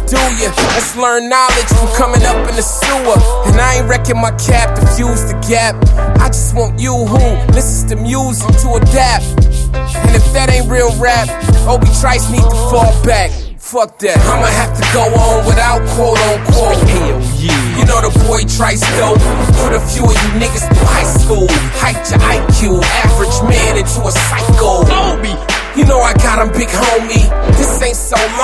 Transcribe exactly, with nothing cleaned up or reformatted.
do ya? Let's learn knowledge from coming up in the sewer. And I ain't wrecking my cap to fuse the gap. I just want you who listens to music to adapt. And if that ain't real rap, Obi Trice need to fall back. Fuck that, I'ma have to go on without quote unquote. Hell yeah. You know the boy Trice dope. Put a few of you niggas through high school. Hiked your I Q,